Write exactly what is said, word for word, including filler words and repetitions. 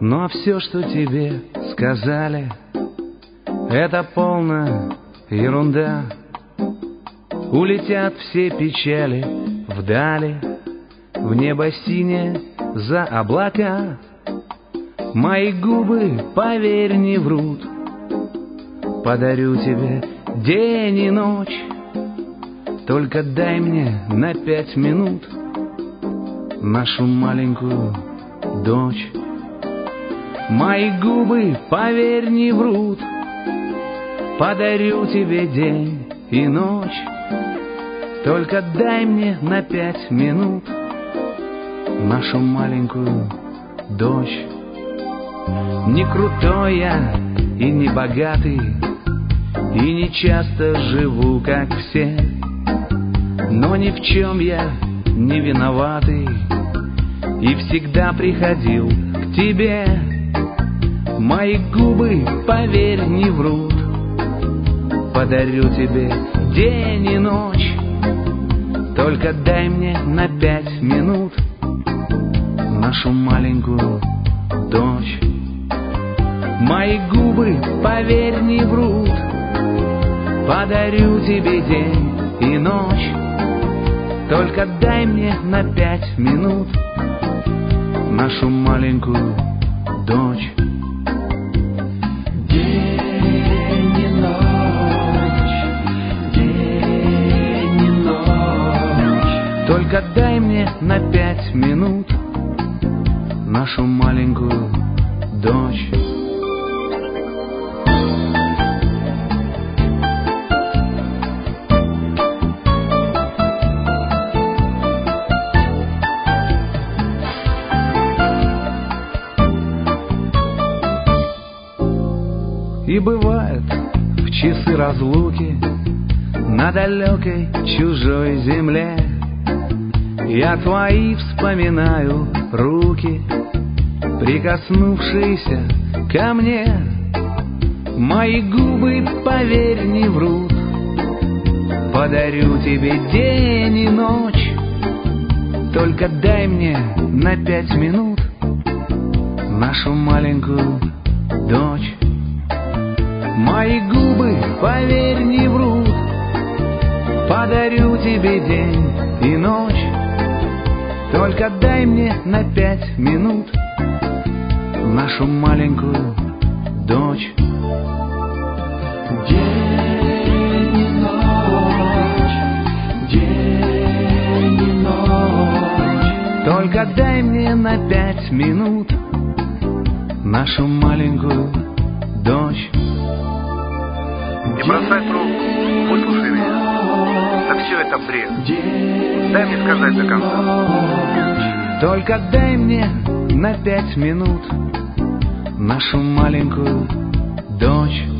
Но все, что тебе сказали, это полная ерунда. Улетят все печали вдали, в небо синее за облака. Мои губы, поверь, не врут. Подарю тебе день и ночь. Только дай мне на пять минут нашу маленькую дочь. Мои губы, поверь, не врут. Подарю тебе день и ночь. Только дай мне на пять минут нашу маленькую дочь. Не крутой я и не богатый, и не часто живу, как все, но ни в чем я не виноватый и всегда приходил к тебе. Мои губы, поверь, не врут. Подарю тебе день и ночь. Только дай мне на пять минут нашу маленькую дочь. Мои губы, поверь, не врут. Подарю тебе день и ночь. Только дай мне на пять минут нашу маленькую дочь. День и ночь, день и ночь. Только дай мне на пять минут нашу маленькую дочь. И бывает в часы разлуки на далекой чужой земле я твои вспоминаю руки, прикоснувшиеся ко мне. Мои губы, поверь, не врут. Подарю тебе день и ночь. Только дай мне на пять минут нашу маленькую дочь. Мои губы, поверь, не врут. Подарю тебе день и ночь. Только дай мне на пять минут нашу маленькую дочь. День и ночь, день и ночь. Только дай мне на пять минут нашу маленькую дочь. Не бросай трубку, выслушай меня. Да все это бред. Дай мне сказать до конца. Только дай мне на пять минут нашу маленькую дочь.